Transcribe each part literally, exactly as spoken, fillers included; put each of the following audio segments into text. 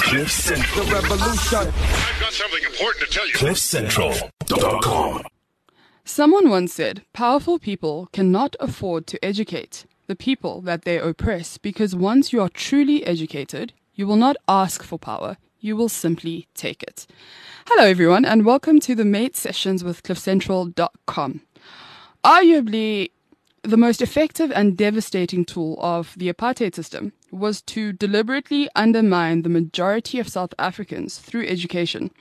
Cliff Central. The revolution. I've got something important to tell you. cliff central dot com. Someone once said, powerful people cannot afford to educate the people that they oppress because once you are truly educated, you will not ask for power, you will simply take it. Hello everyone and welcome to the Mate Sessions with cliff central dot com. Arguably, the most effective and devastating tool of the apartheid system was to deliberately undermine the majority of South Africans through education.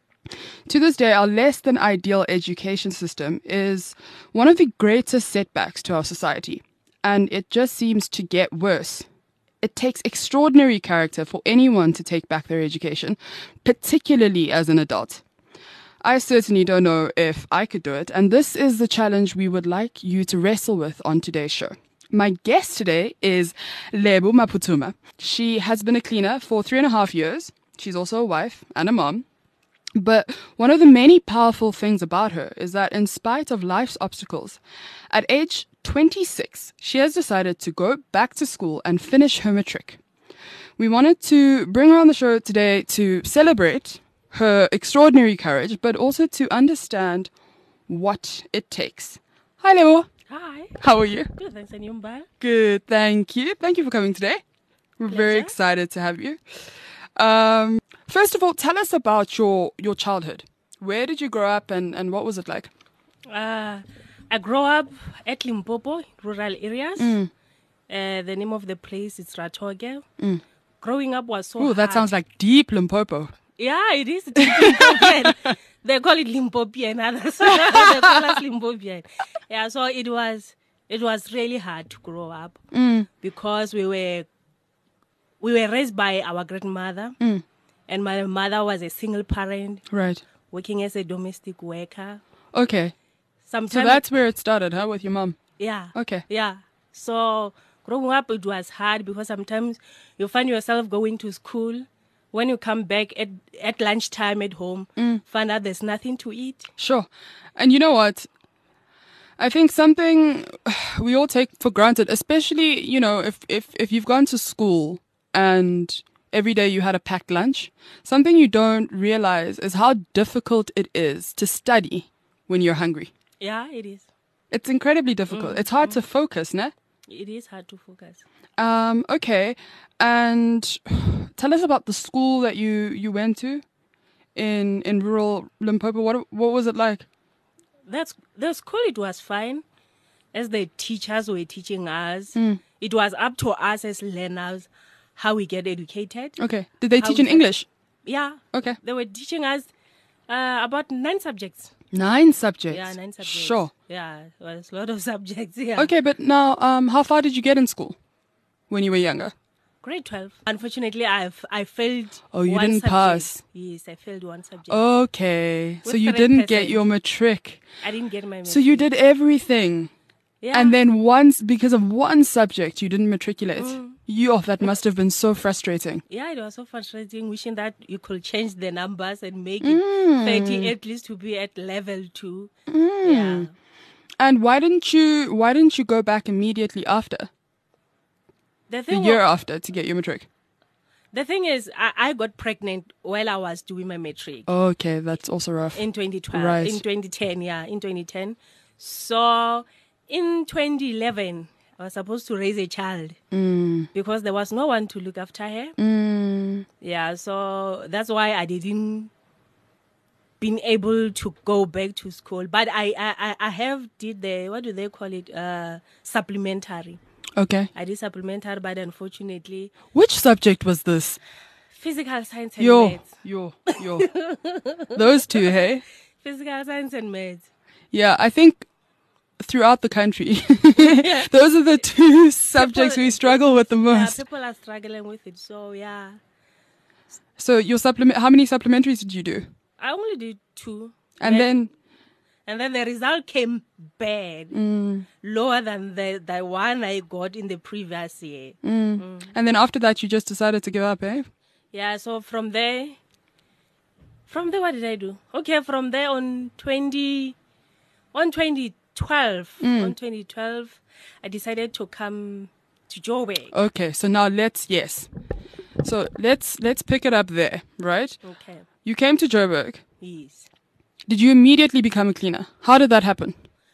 To this day, our less than ideal education system is one of the greatest setbacks to our society, and it just seems to get worse. It takes extraordinary character for anyone to take back their education, particularly as an adult. I certainly don't know if I could do it, and this is the challenge we would like you to wrestle with on today's show. My guest today is Lebo Maphuthuma. She has been a cleaner for three and a half years. She's also a wife and a mom. But one of the many powerful things about her is that in spite of life's obstacles, at age twenty-six, she has decided to go back to school and finish her matric. We wanted to bring her on the show today to celebrate her extraordinary courage, but also to understand what it takes. Hi, Lebo. Hi. How are you? Good, thanks. And you, Mba? Good, thank you. Thank you for coming today. We're very Pleasure. excited to have you. Um, first of all, tell us about your, your childhood. Where did you grow up and, and what was it like? Uh, I grew up at Limpopo, rural areas. Mm. Uh, the name of the place is Ratoge. Mm. Growing up was so Oh, that hard. sounds like deep Limpopo. Yeah, it is deep Limpopian. They call it Limpopian. Others they call us Limpopian. Yeah, so it was it was really hard to grow up Mm. because we were we were raised by our grandmother, Mm. and my mother was a single parent Right. working as a domestic worker. Okay. Sometimes, So that's where it started, huh, with your mom? yeah, Okay. yeah. So growing up, it was hard because sometimes you find yourself going to school. When you come back at at lunchtime at home, Mm. find out there's nothing to eat. Sure. And you know what? I think something we all take for granted, especially, you know, if, if, if you've gone to school and every day you had a packed lunch, something you don't realize is how difficult it is to study when you're hungry. Yeah, it is. It's incredibly difficult. It's hard to focus, ne? It is hard to focus. Um, okay. And tell us about the school that you, you went to in, in rural Limpopo. What, what was it like? That's the school. It was fine, as the teachers were teaching us. Mm. It was up to us as learners how we get educated. Okay. Did they How teach in we- English? Yeah, Okay. they were teaching us uh, about nine subjects. Nine subjects. Yeah, nine subjects. Sure. Yeah, it was a lot of subjects. Yeah. Okay, but now, um, how far did you get in school when you were younger? Grade twelve. Unfortunately, I I failed. Oh, you one didn't subject. pass. Yes, I failed one subject. Okay, so With you three didn't get percent. your matric. I didn't get my. So you matric. did everything, Yeah. and then once because of one subject you didn't matriculate. Mm. You, oh, that must have been so frustrating. Yeah, it was so frustrating. Wishing that you could change the numbers and make Mm. it thirty at least to be at level two. Yeah. And why didn't you? Why didn't you go back immediately after The the thing. year wa- after to get your matric? the thing is, I, I got pregnant while I was doing my matric. Okay, that's also rough. In twenty twelve, Right. in twenty ten, yeah, in twenty ten. So in twenty eleven, I was supposed to raise a child Mm. because there was no one to look after her. Mm. Yeah, so that's why I didn't been able to go back to school. But I, I, I have did the, what do they call it, uh, supplementary. Okay. I did supplementary, but unfortunately, Which subject was this? physical science and Yo, maths. yo, yo. Those two, hey? Physical science and maths. Yeah, I think throughout the country, those are the two subjects we struggle with the Yeah, most. people are struggling with it. So, yeah. So your supplement, how many supplementaries did you do? I only did two. And But- then, And then the result came bad, mm, lower than the, the one I got in the previous year. mm. and then after that, you just decided to give up, eh? Yeah, so from there, from there, what did I do? Okay, from there on twenty, on twenty twelve, Mm. on twenty twelve, I decided to come to Joburg. Okay, so now let's, yes. So let's let's pick it up there, right? Okay. You came to Joburg. Yes. Did you immediately become a cleaner? How did that happen?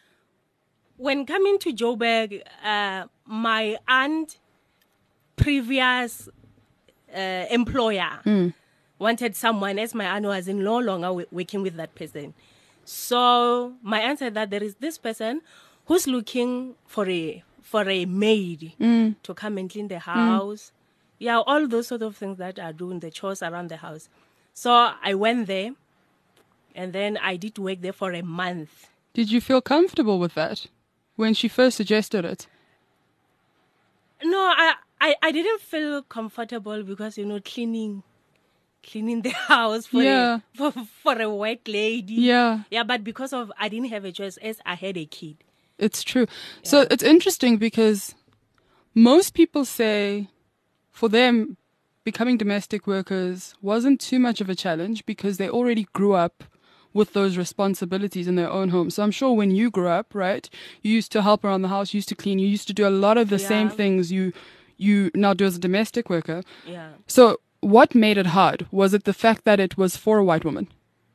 When coming to Joburg, uh, my aunt, previous uh, employer, Mm. wanted someone, as my aunt was in no longer w- working with that person. So my aunt said that there is this person who's looking for a for a maid Mm. to come and clean the house. Yeah, all those sort of things that are doing the chores around the house. So I went there, and then I did work there for a month. Did you feel comfortable with that when she first suggested it? No, I, I, I didn't feel comfortable because, you know, cleaning cleaning the house for, Yeah. a, for, for a work lady. Yeah. Yeah, but because of, I didn't have a choice as I had a kid. It's true. So it's interesting because most people say for them, becoming domestic workers wasn't too much of a challenge because they already grew up with those responsibilities in their own home. So I'm sure when you grew up, right, you used to help around the house, you used to clean, you used to do a lot of the same Yeah. things you you now do as a domestic worker. Yeah. So what made it hard? Was it the fact that it was for a white woman?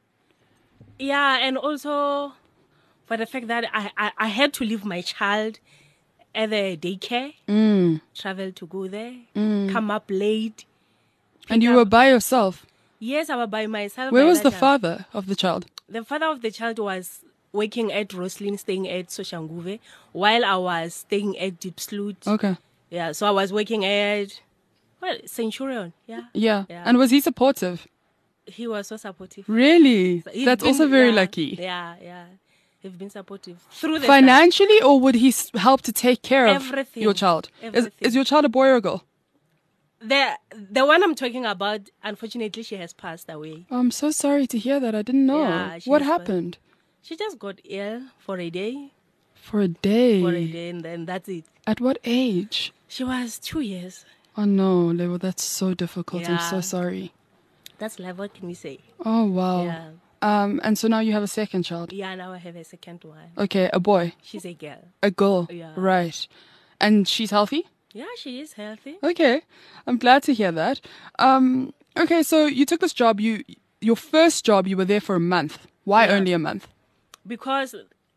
Yeah, and also for the fact that I, I, I had to leave my child at the daycare, Mm. travel to go there, come up late. And you up- were by yourself. Yes, I was by myself. Where by was that the time. father of the child? The father of the child was working at Roslyn, staying at Soshanguve, while I was staying at Deep Sloot. Okay. Yeah, so I was working at, well, Centurion. Yeah. Yeah. Yeah. And was he supportive? He was so supportive. Really? He's That's been- also very yeah, lucky. Yeah, yeah. He's been supportive. Through the Financially, or would he s- help to take care of Everything. your child? Is, Everything. is your child a boy or a girl? The the one I'm talking about, unfortunately, she has passed away. Oh, I'm so sorry to hear that. I didn't know. Yeah, she What is happened? She just got ill for a day, For a day. for a day, and then that's it. At what age? She was two years. Oh no, Lewo, that's so difficult. I'm so Yeah. sorry. That's life. What can we say? Oh wow. Yeah. Um, and so now you have a second child. Yeah, now I have a second one. Okay, a boy, She's a girl. a girl. Yeah. Right. And she's healthy? Yeah, she is healthy. Okay, I'm glad to hear that. Um, okay, so you took this job. You, your first job, you were there for a month. Why Yeah. only a month? Because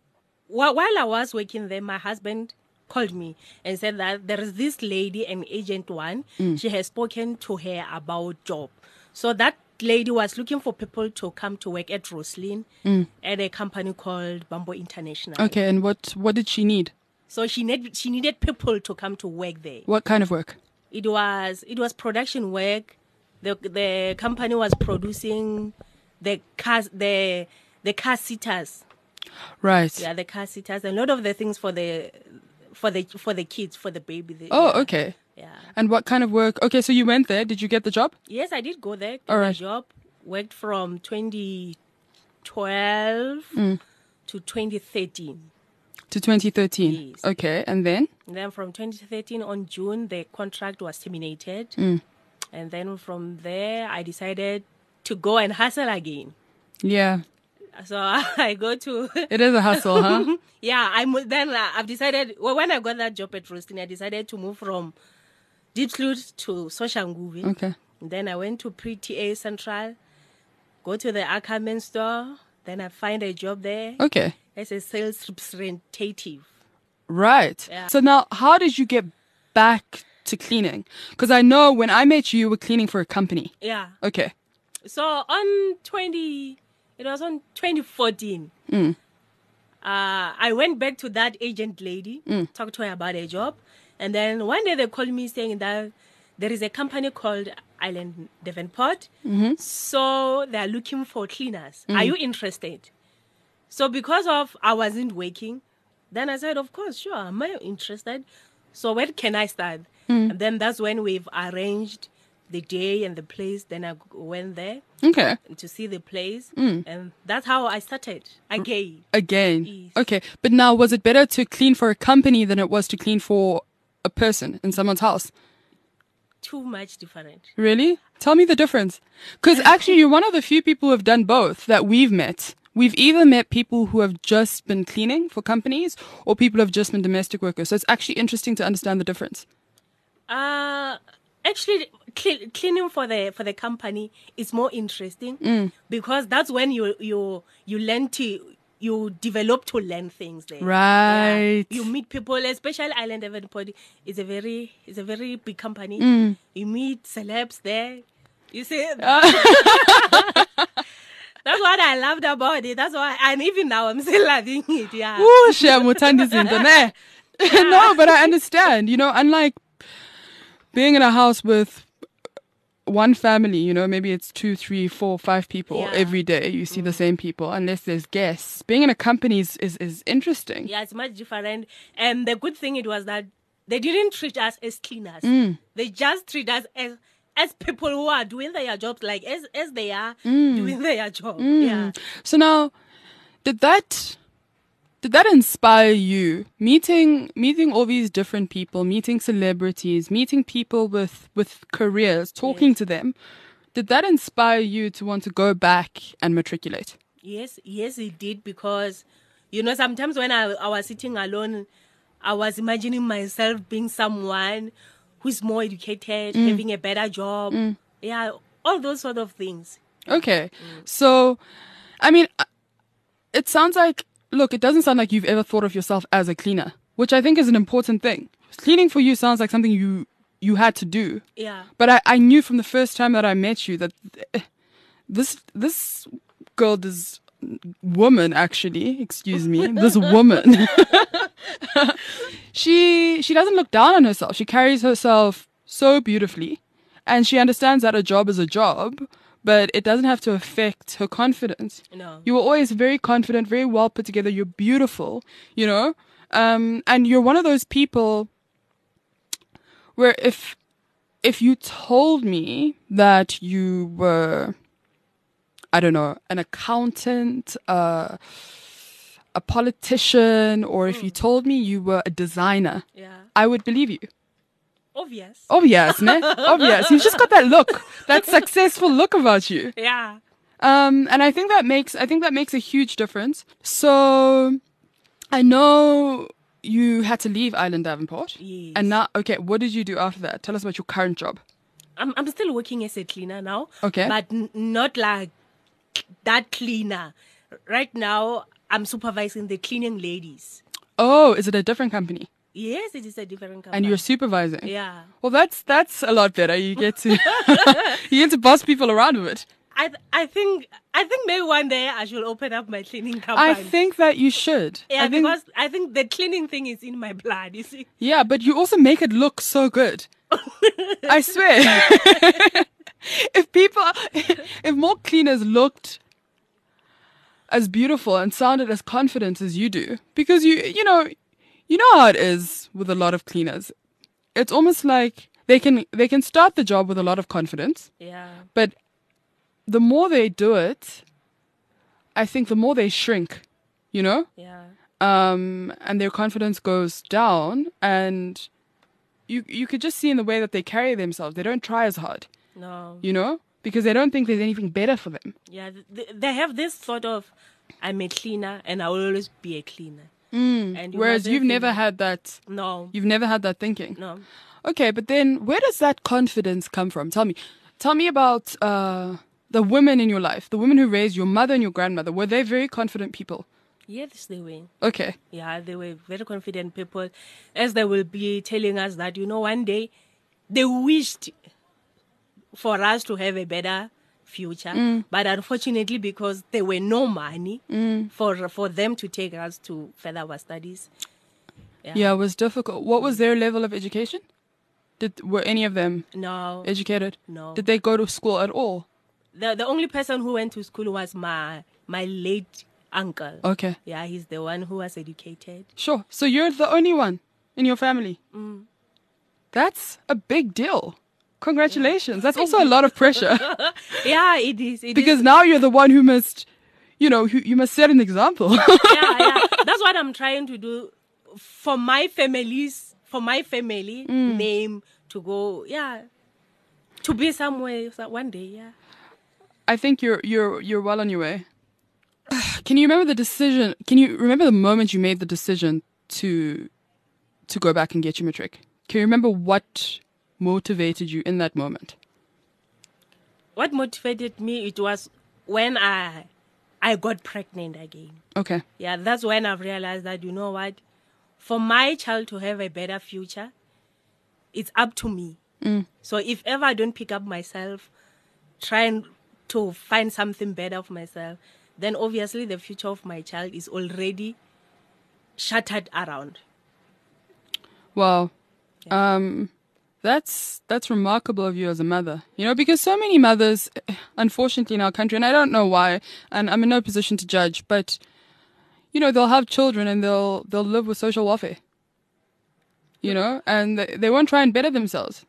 wh- while I was working there, my husband called me and said that there is this lady, an agent one. Mm. She has spoken to her about job. So that lady was looking for people to come to work at Roslyn at a company called Bamboo International. Mm. Okay, and what what did she need? So she need, she needed people to come to work there. What kind of work? It was it was production work. The the company was producing the cars the the car seaters. Right. Yeah, the car seaters, and a lot of the things for the for the for the kids, for the baby. The, Oh, yeah, okay. Yeah. And what kind of work? Okay, so you went there. Did you get the job? Yes, I did go there. Get All a right. job. Worked from twenty twelve Mm. to twenty thirteen. To twenty thirteen. Yes. Okay, and then? And then from twenty thirteen on June, the contract was terminated. Mm. And then from there, I decided to go and hustle again. Yeah. So I go to It is a hustle, huh? yeah. I mo- then uh, I've decided. Well, when I got that job at Roasting, I decided to move from Deep Sloot to Soshanguve. Okay. Then I went to Pre-T A Central, go to the Ackerman store. Then I find a job there Okay. as a sales representative. Right. Yeah. So now, how did you get back to cleaning? Because I know when I met you, you were cleaning for a company. Yeah. Okay. So on twenty, it was on twenty fourteen. Mm. Uh, I went back to that agent lady, Mm. talked to her about a job, and then one day they called me saying that there is a company called Island Devonport, Mm-hmm. so they are looking for cleaners. Mm. Are you interested? So because of I wasn't working, then I said, of course, sure, am I interested? So when can I start? Mm. And then that's when we've arranged the day and the place. Then I went there Okay. to see the place, Mm. and that's how I started again. Again. Yes. Okay. But now, was it better to clean for a company than it was to clean for a person in someone's house? Too much different. Really? Tell me the difference. Because actually, you're one of the few people who have done both that we've met. We've either met people who have just been cleaning for companies or people who have just been domestic workers. So it's actually interesting to understand the difference. Uh, actually, cle- cleaning for the for the company is more interesting Mm. because that's when you you you learn to you develop to learn things there. Right. Yeah. You meet people, especially Island Davenport is a very it's a very big company. Mm. You meet celebs there. You see. Ah. That's what I loved about it. That's why, and even now I'm still loving it. Yeah. Ooh, Shiamuthandi zinto, ne? No, but I understand. You know, unlike being in a house with one family, you know, maybe it's two, three, four, five people Yeah. every day. You see the same people, unless there's guests. Being in a company is, is, is interesting. Yeah, it's much different. And the good thing it was that they didn't treat us as cleaners. Mm. They just treat us as as people who are doing their jobs, like as as they are Mm. doing their job. Yeah. So now, did that did that inspire you meeting meeting all these different people, meeting celebrities, meeting people with with careers, talking Yes. to them? Did that inspire you to want to go back and matriculate? Yes, yes, it did because, you know, sometimes when I, I was sitting alone, I was imagining myself being someone who's more educated, Mm. having a better job. Yeah, all those sort of things. Okay. So, I mean, uh, it sounds like, look, it doesn't sound like you've ever thought of yourself as a cleaner, which I think is an important thing. Cleaning for you sounds like something you, you had to do. Yeah. But I, I knew from the first time that I met you that eh, this, this girl, this woman, actually, excuse me, this woman, she, she doesn't look down on herself. She carries herself so beautifully. And she understands that a job is a job, but it doesn't have to affect her confidence. No. You were always very confident, very well put together. You're beautiful, you know? Um, and you're one of those people where if, if you told me that you were, I don't know, an accountant, uh, a politician, or if you told me you were a designer, Yeah. I would believe you. Obvious. Obvious, ne? Obvious. You've just got that look, that successful look about you. Yeah. Um, and I think that makes, I think that makes a huge difference. So I know you had to leave Island Davenport. Yes. And now, okay, what did you do after that? Tell us about your current job. I'm I'm still working as a cleaner now. Okay. But n- not like that cleaner. Right now, I'm supervising the cleaning ladies. Oh, is it a different company? Yes, it is a different company. And you're supervising? Yeah. Well, that's, that's a lot better. You get to, you get to boss people around with it. I th- I think I think maybe one day I should open up my cleaning company. I think that you should. yeah, I think, because I think the cleaning thing is in my blood. You see. yeah, but you also make it look so good. I swear. If people, if more cleaners looked as beautiful and sounded as confident as you do, because you, you know, you know how it is with a lot of cleaners. It's almost like they can, they can start the job with a lot of confidence, Yeah. but the more they do it, I think the more they shrink, you know? Yeah. Um, and their confidence goes down, and you you could just see in the way that they carry themselves. They don't try as hard, No. you know, because they don't think there's anything better for them. Yeah. Th- they have this sort of, I'm a cleaner and I will always be a cleaner. And you Whereas mustn't you've never think- had that. No. You've never had that thinking. No. Okay, but then where does that confidence come from? Tell me, tell me about uh, the women in your life, the women who raised your mother and your grandmother. Were they very confident people? Yes, they were. Okay. Yeah, they were very confident people, as they will be telling us that, you know, one day they wished for us to have a better future, but unfortunately, because there were no money for for them to take us to further our studies. Yeah, it was difficult. What was their level of education? Did were any of them No, educated? No. Did they go to school at all? the the only person who went to school was my my late uncle. Okay. Yeah, he's the one who was educated. Sure. So you're the only one in your family. Mm. That's a big deal. Congratulations. That's also a lot of pressure Yeah, it is. It because is. now you're the one who must, you know, who, you must set an example. yeah, yeah. That's what I'm trying to do for my family's, for my family name to go, yeah, to be somewhere so- one day, yeah. I think you're you're you're well on your way. Can you remember the decision? Can you remember the moment you made the decision to to go back and get your matric? Can you remember what motivated you in that moment? what motivated me, it was when I I got pregnant again. Okay. Yeah, that's when I've realized that, you know what, for my child to have a better future, it's up to me. Mm. So if ever I don't pick up myself, trying to find something better for myself, then obviously the future of my child is already shattered around. Wow. Yeah. Um, that's that's remarkable of you as a mother. You know, because so many mothers, unfortunately, in our country, and I don't know why, and I'm in no position to judge, but you know, they'll have children and they'll they'll live with social welfare. You know, and they, they won't try and better themselves.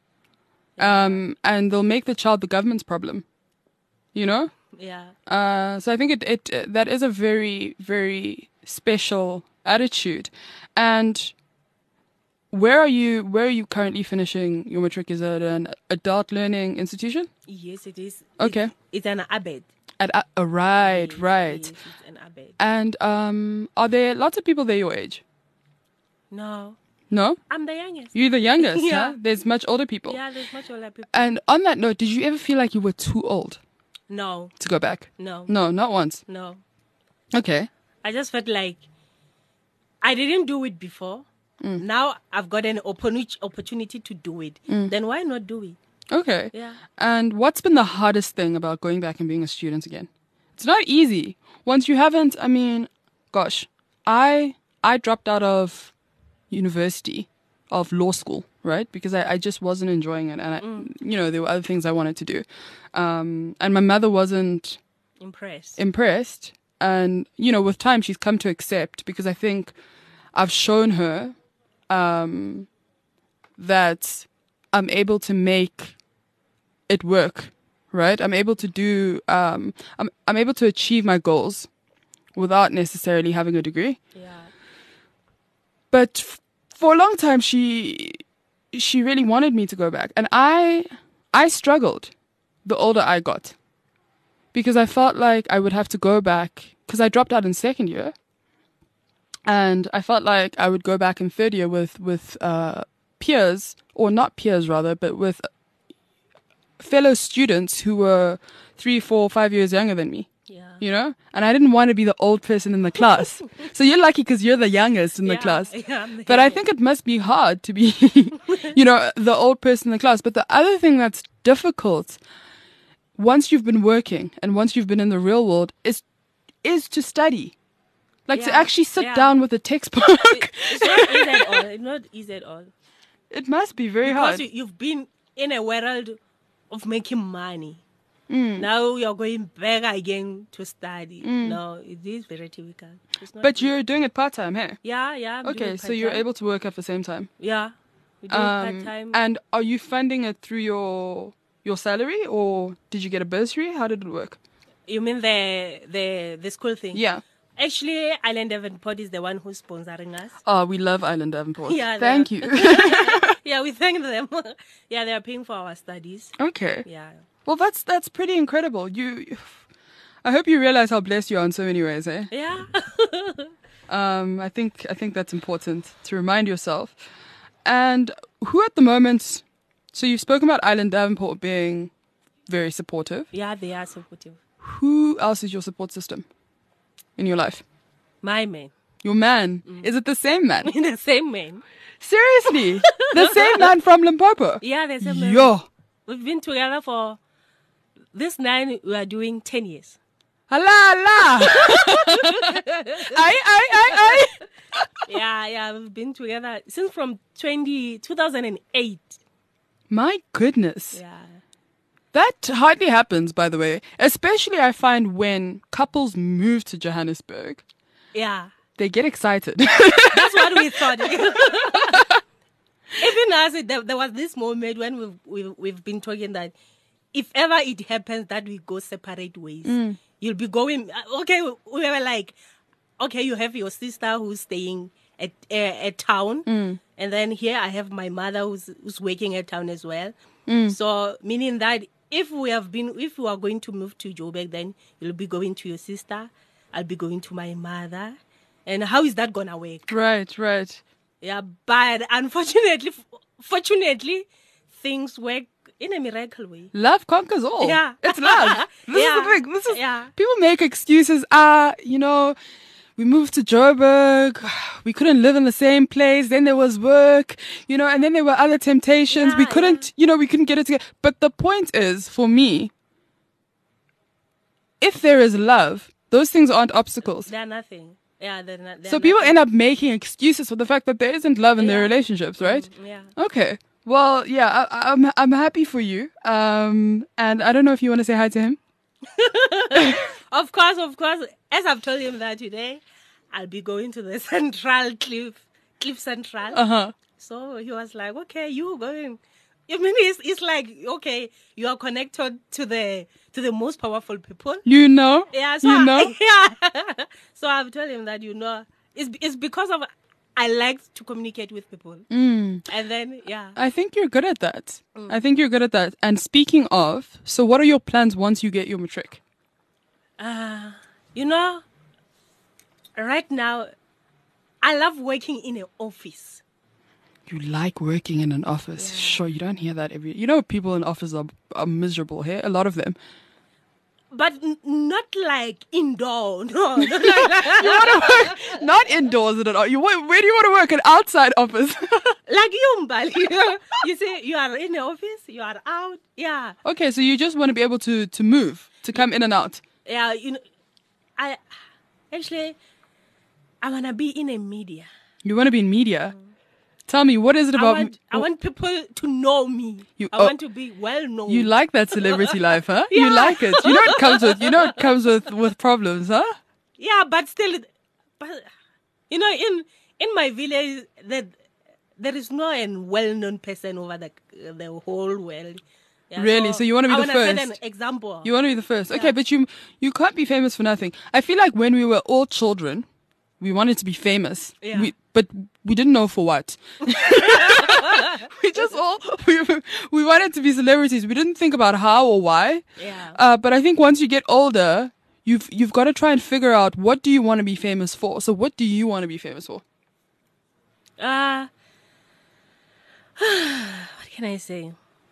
Um, and they'll make the child the government's problem. You know. Yeah. Uh, so I think it, it uh, that is a very, very special attitude. And where are you where are you currently finishing your matric? Is it an adult learning institution? Yes, it is. Okay. It's, it's an abed. At uh, uh, right, Yes, right. Yes, it's an abed. And um, are there lots of people there your age? No, No? I'm the youngest. You're the youngest, Yeah. huh? There's much older people. Yeah, there's much older people. And on that note, did you ever feel like you were too old No, to go back? no, No, not once. no. Okay. I just felt like I didn't do it before. Now I've got an opportu- opportunity to do it. Then why not do it? Okay. Yeah. And what's been the hardest thing about going back and being a student again? It's not easy. Once you haven't, I mean, gosh, I I dropped out of university, of law school, right? Because I, I just wasn't enjoying it. And, I, you know, there were other things I wanted to do. Um, and my mother wasn't Impressed. impressed. And, you know, with time, she's come to accept because I think I've shown her um, that I'm able to make it work, right? I'm able to do, um, I'm, I'm able to achieve my goals without necessarily having a degree. Yeah. But f- for a long time, she she really wanted me to go back, and I I struggled the older I got because I felt like I would have to go back because I dropped out in second year, and I felt like I would go back in third year with with uh, peers, or not peers rather, but with fellow students who were three, four, five years younger than me. Yeah. You know, and I didn't want to be the old person in the class. So you're lucky because you're the youngest in the Yeah, class. yeah, I'm the But I youngest. think it must be hard to be, you know, the old person in the class. But the other thing that's difficult, once you've been working and once you've been in the real world, is is to study, like to Yeah, actually sit yeah. down with a textbook. It's not easy at all. It's not easy at all. It must be very Because hard. you, you've been in a world of making money. Mm. Now you're going back again to study. No, it is very difficult. It's not But easy. you're doing it part time, hey? Yeah, yeah. I'm Okay, doing so you're part-time. able to work at the same time. Yeah. We do Um, part-time. and are you funding it through your your salary, or did you get a bursary? How did it work? You mean the the the school thing? Yeah. Actually, Island Davenport is the one who's sponsoring us. Oh, we love Island Davenport. Yeah, Thank they you. Yeah, we thank them. Yeah, they are paying for our studies. Okay. Yeah. Well, that's that's pretty incredible. You, I hope you realize how blessed you are in so many ways, eh? Yeah. Um, I think I think that's important to remind yourself. And who at the moment? So you've spoken about Island Davenport being very supportive. Yeah, they are supportive. Who else is your support system in your life? My man. Your man. Is it the same man? The same man. Seriously, the same man from Limpopo. Yeah, the same man. Yo, We've been together for this nine, we are doing ten years. hala hala. Aye aye aye aye. Yeah, yeah, we've been together since from twenty, two thousand eight. My goodness. Yeah. That hardly happens, by the way. Especially, I find when couples move to Johannesburg, Yeah. they get excited. That's what we thought. Even us, there, there was this moment when we've, we've, we've been talking that if ever it happens that we go separate ways, you'll be going, okay, we were like, okay, you have your sister who's staying at uh, at town, and then here I have my mother who's who's working at town as well. So meaning that if we have been, if we are going to move to Joburg, then you'll be going to your sister, I'll be going to my mother, and how is that gonna work? Right, right. Yeah, but unfortunately, fortunately, things work in a miracle way. Love conquers all. Yeah. It's love. This Yeah. is the thing. This is Yeah. people make excuses. Ah, you know, we moved to Joburg. We couldn't live in the same place. Then there was work, you know, and then there were other temptations. we Yeah, couldn't, you know, we couldn't get it together. But the point is, for me, if there is love, those things aren't obstacles. They're nothing. Yeah, they're not. They're So people nothing. end up making excuses for the fact that there isn't love in their Yeah. relationships, right? Yeah. Okay. Well, yeah, I, I'm I'm happy for you. Um, and I don't know if you want to say hi to him. Of course, of course. As I've told him that today, I'll be going to the Central Cliff, Cliff Central. Uh huh. So he was like, okay, you going. I mean, it's, it's like, okay, you are connected to the to the most powerful people. You know. Yeah, so You I- know. yeah. So I've told him that, you know, it's it's because of I like to communicate with people. Mm. And then, yeah. I think you're good at that. I think you're good at that. And speaking of, so what are your plans once you get your matric? Uh, you know, right now, I love working in an office. You like working in an office. Sure, you don't hear that every. You know, people in office are, are miserable here. A lot of them. But n- not like indoor. No, not like that. Not indoors at all. You wa- where do you want to work? An outside office. Like you, Mbali. You see, you are in the office, you are out. Yeah. Okay, so you just want to be able to to move, to come in and out. Yeah, you know, I actually, I want to be in a media. You want to be in media. Tell me, what is it I about? want, I want people to know me. You- I oh. want to be well known. You like that celebrity life, huh? You Yeah. like it. You know it comes with. You know it comes with with problems, huh? Yeah, but still, but you know, in in my village, that there is no a well-known person over the the whole world. Yeah, Really? So you wanna be I the wanna set first? an example. You want to be the first. Okay, Yeah. but you you can't be famous for nothing. I feel like when we were all children, we wanted to be famous. Yeah. We, but we didn't know for what. we just all we we wanted to be celebrities. We didn't think about how or why. Yeah. Uh, but I think once you get older, you've you've got to try and figure out what do you want to be famous for. So what do you want to be famous for? Uh, what can I say?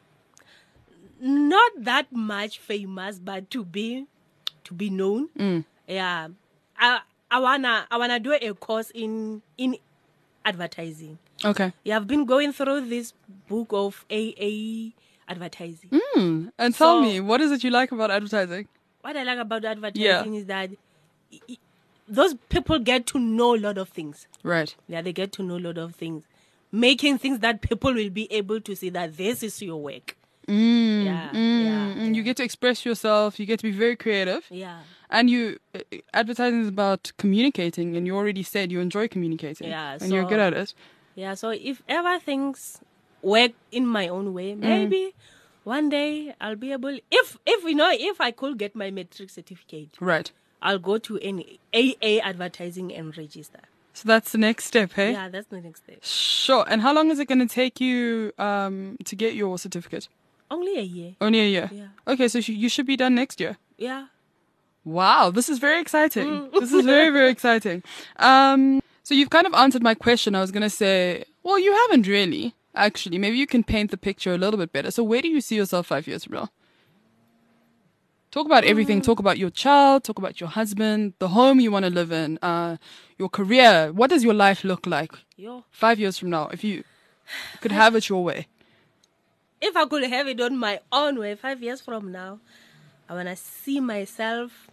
Not that much famous, but to be to be known. Mm. Yeah. I I wanna I wanna do a course in in advertising. Okay. Yeah, I've been going through this book of A A advertising. Hmm. And tell So- me, what is it you like about advertising? What I like about advertising Yeah. is that i- i- those people get to know a lot of things. Right. Yeah, they get to know a lot of things. Making things that people will be able to see that this is your work. Mm, Yeah, mm, yeah, mm. You get to express yourself. You get to be very creative. Yeah. And you, uh, advertising is about communicating, and you already said you enjoy communicating. Yeah, and you're so- good at it. Yeah, so if ever things work in my own way, maybe one day I'll be able, if, if you know, if I could get my matric certificate, Right. I'll go to an A A advertising and register. So that's the next step, hey? Yeah, that's the next step. Sure. And how long is it going to take you um, to get your certificate? Only a year. Only a year. Yeah. Okay, so sh- you should be done next year. Yeah. Wow, this is very exciting. Mm. This is very, very exciting. Um, so you've kind of answered my question. I was going to say, well, you haven't really, actually. Maybe you can paint the picture a little bit better. So where do you see yourself five years from now? Talk about everything. Mm. Talk about your child. Talk about your husband, the home you want to live in, uh, your career. What does your life look like Yo. five years from now if you could have it your way? If I could have it on my own way five years from now, I want to see myself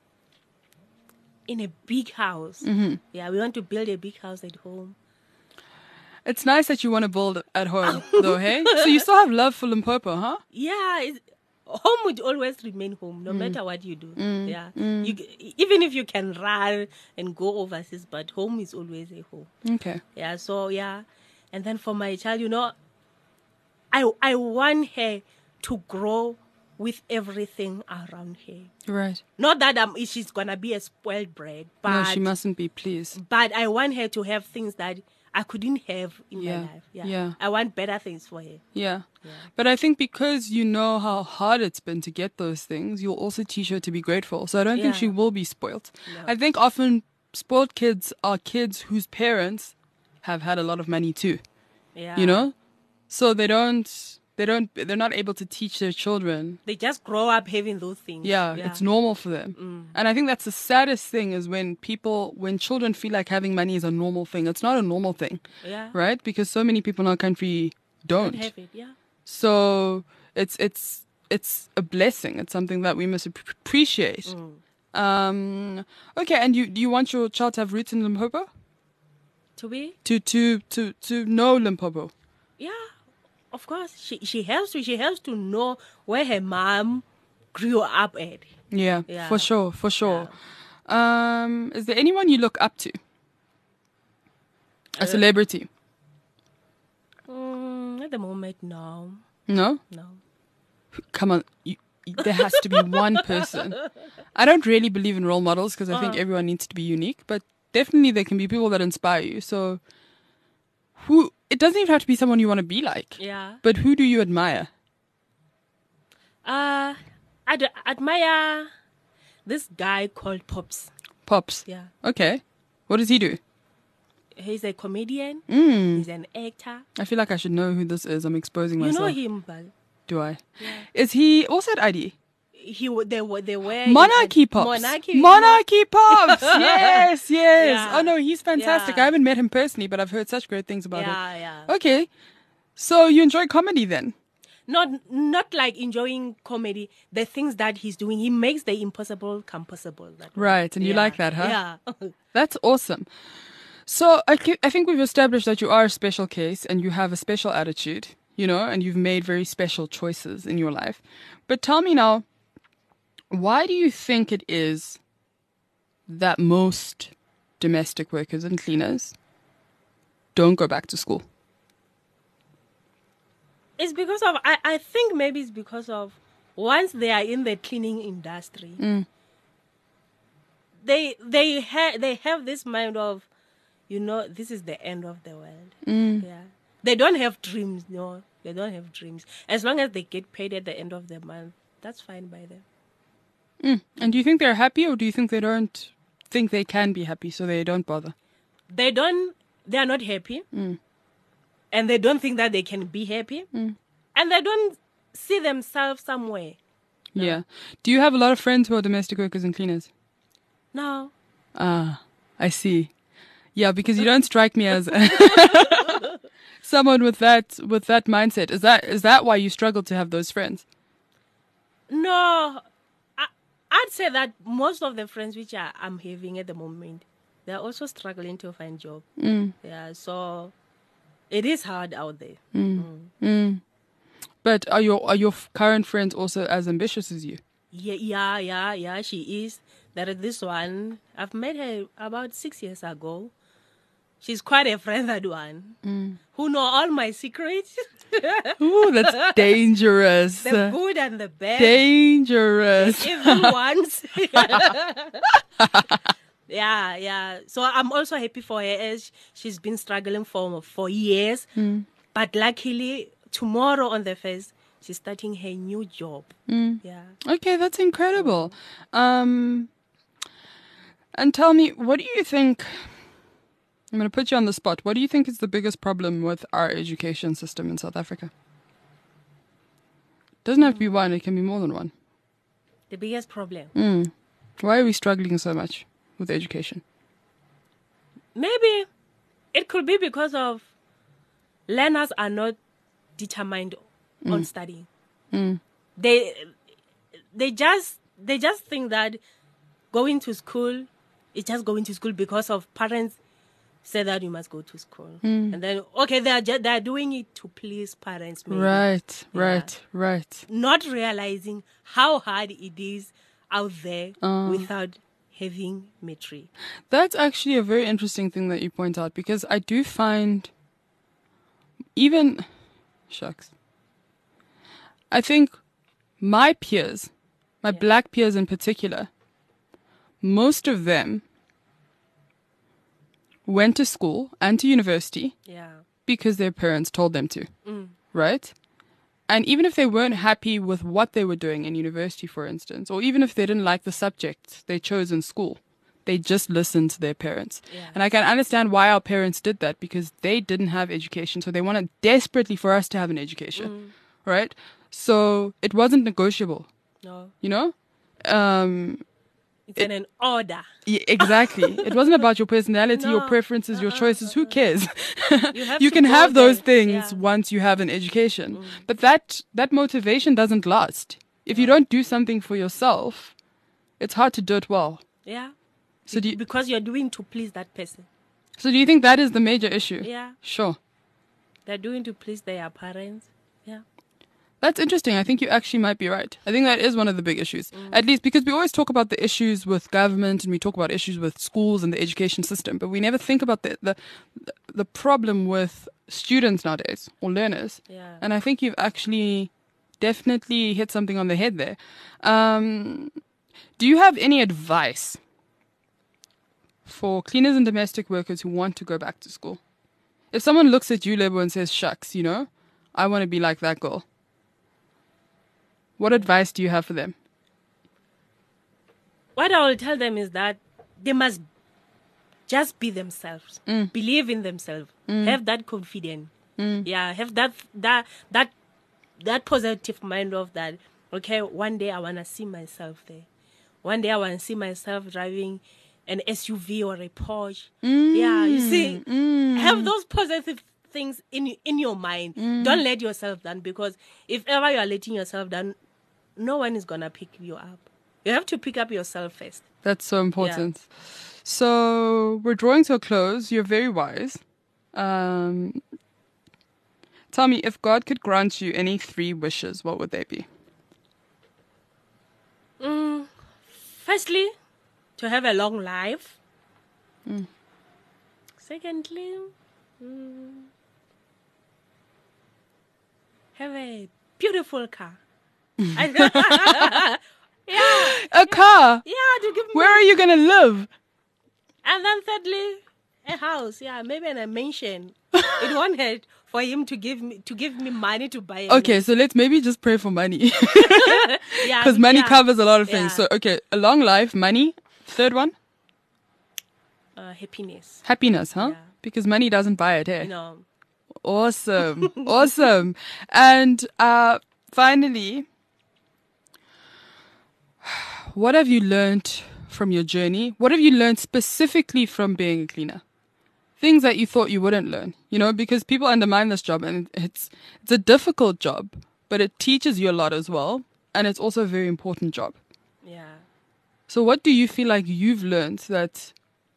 in a big house. Mm-hmm. Yeah, we want to build a big house at home. It's nice that you want to build at home, though, hey? So you still have love for Limpopo, huh? Yeah, it's, home would always remain home, Mm. no matter what you do. Yeah, you, even if you can run and go overseas, but home is always a home. Okay. Yeah, so yeah, and then for my child, you know, I I want her to grow with everything around her. Right. Not that um, she's gonna be a spoiled brat, but No, she mustn't be, please. but I want her to have things that I couldn't have in Yeah, my life. Yeah. yeah. I want better things for her. Yeah. But I think because you know how hard it's been to get those things, you'll also teach her to be grateful. So I don't think Yeah. she will be spoilt. No. I think often spoiled kids are kids whose parents have had a lot of money too, Yeah. you know? So they don't They don't. They're not able to teach their children. They just grow up having those things. Yeah, it's normal for them. Mm. And I think that's the saddest thing is when people, when children feel like having money is a normal thing. It's not a normal thing, Yeah. right? Because so many people in our country don't. Don't have it, yeah. So it's it's it's a blessing. It's something that we must ap- appreciate. Mm. Um, okay, and you do you want your child to have roots in Limpopo? To be? To to to to know Limpopo? Yeah, of course. She she has to. She has to know where her mom grew up at. Yeah, Yeah. for sure, for sure. Um, is there anyone you look up to? A celebrity? Mm, at the moment, no, No? no. Come on. You, there has to be one person. I don't really believe in role models because I think everyone needs to be unique, but definitely there can be people that inspire you. So who, it doesn't even have to be someone you want to be like, Yeah. but who do you admire? Uh, I d- admire this guy called Pops. Pops. Yeah. Okay. What does he do? He's a comedian. Mm. He's an actor. I feel like I should know who this is. I'm exposing You myself. know him, but Do I? Is he also at I D? he w- they were they were Monarchy Pops. Monarchy. Monarchy Pops. Yes, yes. Yeah. Oh no, he's fantastic. Yeah. I haven't met him personally, but I've heard such great things about him. Yeah, yeah. Okay. So you enjoy comedy then? Not not like enjoying comedy. The things that he's doing, he makes the impossible come possible. That way. Right, and you Yeah, like that, huh? Yeah. That's awesome. So I, ki- I think we've established that you are a special case and you have a special attitude, you know, and you've made very special choices in your life. But tell me now, why do you think it is that most domestic workers and cleaners don't go back to school? It's because of I, I think maybe it's because of once they are in the cleaning industry, Mm. they they have they have this mind of, you know, this is the end of the world. Mm. Yeah, they don't have dreams. No, they don't have dreams. As long as they get paid at the end of the month, that's fine by them. Mm. And do you think they're happy, or do you think they don't think they can be happy, so they don't bother? They don't. They are not happy, Mm. and they don't think that they can be happy, Mm. and they don't see themselves somewhere. Yeah. Do you have a lot of friends who are domestic workers and cleaners? No. Ah, I see. Yeah, because you don't strike me as someone with that with that mindset. Is that is that why you struggle to have those friends? No, I, I'd say that most of the friends which I, I'm having at the moment, they're also struggling to find job. Mm. Yeah, so it is hard out there. Mm. But are your are your f- current friends also as ambitious as you? Yeah, yeah, yeah, yeah. She is. There is this one. I've met her about six years ago. She's quite a friendly one who know all my secrets, Ooh, that's dangerous. the good and the bad. Dangerous. Evil ones. Yeah, yeah. So I'm also happy for her as she's been struggling for for years. But luckily, tomorrow on the first, she's starting her new job. Yeah. Okay, that's incredible. Um, and tell me, what do you think? I'm going to put you on the spot. What do you think is the biggest problem with our education system in South Africa? Doesn't have to be one, it can be more than one. The biggest problem. Mm. Why are we struggling so much with education? Maybe it could be because of learners are not determined on studying. Mm. They they just they just think that going to school is just going to school because of parents say that you must go to school. And then okay, they are just, they are doing it to please parents maybe. Right, Yeah. right, right. Not realizing how hard it is out there Uh. without having matric. That's actually a very interesting thing that you point out, because I do find even, shucks, I think my peers, my Yeah. black peers in particular, most of them went to school and to university Yeah. because their parents told them to, Mm. right? And even if they weren't happy with what they were doing in university, for instance, or even if they didn't like the subject they chose in school, they just listened to their parents. Yeah. And I can understand why our parents did that, because they didn't have education. So they wanted desperately for us to have an education, right? So it wasn't negotiable, No. you know? Um, It's in an order. yeah, exactly. It wasn't about your personality, your No. preferences, your Uh-uh, choices. Who cares? You have you to can go have those there. things Yeah. Mm. once you have an education. But that that motivation doesn't last. If you don't do something for yourself, it's hard to do it well. Yeah. So do you, Because you're doing to please that person. so do you think that is the major issue? Yeah. Sure. They're doing to please their parents. Yeah. That's interesting. I think you actually might be right. I think that is one of the big issues. At least because we always talk about the issues with government and we talk about issues with schools and the education system, but we never think about the the, the problem with students nowadays or learners. Yeah. And I think you've actually definitely hit something on the head there. Um, do you have any advice for cleaners and domestic workers who want to go back to school? If someone looks at you, Lebo, and says, shucks, you know, I want to be like that girl. What advice do you have for them? What I will tell them is that they must just be themselves, Mm. believe in themselves, have that confidence. Yeah, have that that that that positive mind of that. Okay, one day I wanna see myself there. One day I wanna see myself driving an S U V or a Porsche. Yeah, you see, have those positive things in in your mind. Don't let yourself down, because if ever you are letting yourself down, no one is gonna pick you up. You have to pick up yourself first. That's so important. So we're drawing to a close. You're very wise. Um, tell me, if God could grant you any three wishes, what would they be? Mm, firstly, to have a long life. Secondly, mm, have a beautiful car. I- yeah, A car. yeah, to give me. Where are you gonna live? And then thirdly, a house. Yeah, maybe in a mansion. It won't hurt for him to give me to give me money to buy. A Okay, so let's maybe just pray for money, yeah, because money yeah. covers a lot of things. Yeah. So okay, a long life, money. Third one, uh, happiness. happiness, huh? Yeah. Because money doesn't buy it. Hey. You know, Awesome. Awesome. And uh, finally, what have you learned from your journey? What have you learned specifically from being a cleaner? Things that you thought you wouldn't learn, you know, because people undermine this job, and it's it's a difficult job, but it teaches you a lot as well. And it's also a very important job. yeah. So what do you feel like you've learned that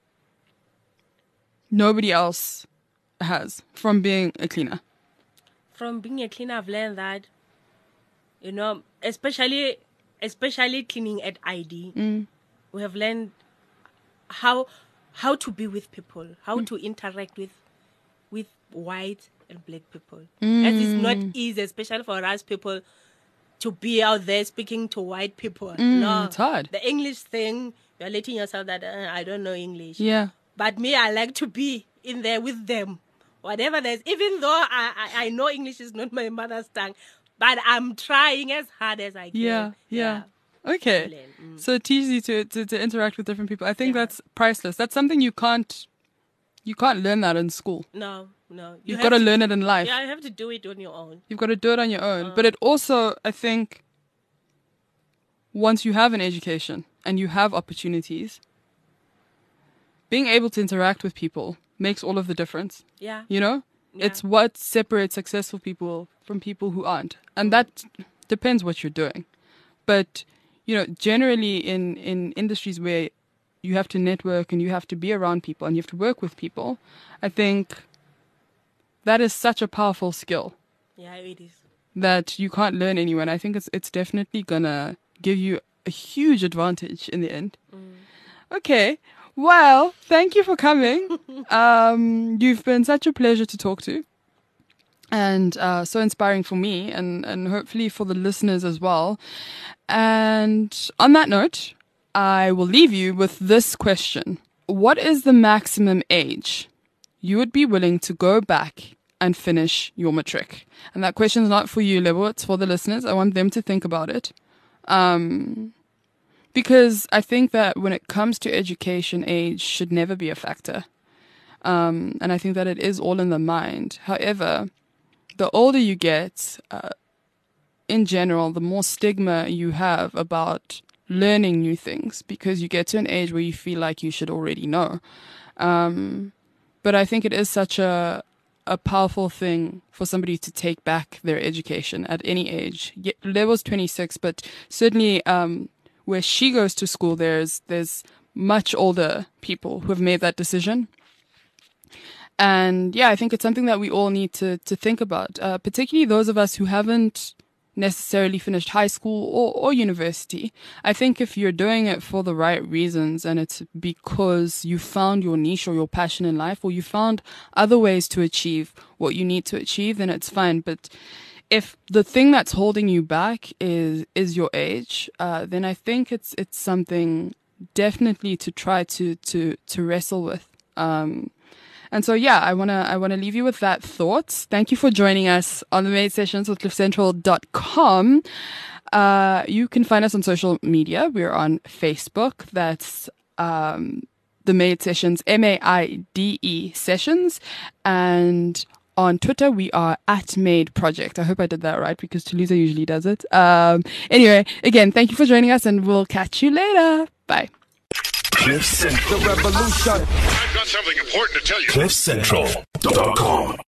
nobody else has from being a cleaner? From being a cleaner, I've learned that, you know, especially especially cleaning at I D, we have learned how how to be with people, how to interact with with white and black people. As it's not easy, especially for us people, to be out there speaking to white people. No, it's hard. The English thing, you're letting yourself that uh, I don't know English. Yeah. But me, I like to be in there with them. Whatever there's, even though I, I, I know English is not my mother's tongue, but I'm trying as hard as I can. Yeah, yeah. Okay. Brilliant. Mm. So it teaches you to, to, to interact with different people. I think Yeah. that's priceless. That's something you can't you can't learn that in school. No, no. You You've have got to learn it in life. Yeah, you have to do it on your own. You've got to do it on your own. But it also, I think, once you have an education and you have opportunities, being able to interact with people makes all of the difference. Yeah. You know? Yeah. It's what separates successful people from people who aren't. And that depends what you're doing. But, you know, generally in, in industries where you have to network and you have to be around people and you have to work with people, I think that is such a powerful skill Yeah, it is. that you can't learn anywhere. And I think it's it's definitely gonna give you a huge advantage in the end. Okay. Well, thank you for coming. um, you've been such a pleasure to talk to. And uh, so inspiring for me and, and hopefully for the listeners as well. And on that note, I will leave you with this question. What is the maximum age you would be willing to go back and finish your matric? And that question is not for you, Lebo. It's for the listeners. I want them to think about it. Um, because I think that when it comes to education, age should never be a factor. Um, and I think that it is all in the mind. However, the older you get, uh, in general, the more stigma you have about learning new things, because you get to an age where you feel like you should already know. Um, but I think it is such a a powerful thing for somebody to take back their education at any age. Yeah, Lebo's twenty-six, but certainly um, where she goes to school, there's there's much older people who have made that decision. And yeah, I think it's something that we all need to to think about, uh, particularly those of us who haven't necessarily finished high school or, or university. I think if you're doing it for the right reasons and it's because you found your niche or your passion in life, or you found other ways to achieve what you need to achieve, then it's fine. But if the thing that's holding you back is is your age, uh, then I think it's it's something definitely to try to to to wrestle with. Um, And so, yeah, I want to I want to leave you with that thought. Thank you for joining us on the Made Sessions with cliff central dot com. Uh, you can find us on social media. We're on Facebook. That's um, the Made Sessions, M A I D E Sessions. And on Twitter, we are at Made Project. I hope I did that right, because Toulouse usually does it. Um, anyway, again, thank you for joining us, and we'll catch you later. Bye. Cliff Central. The revolution. I've got something important to tell you. cliff central dot com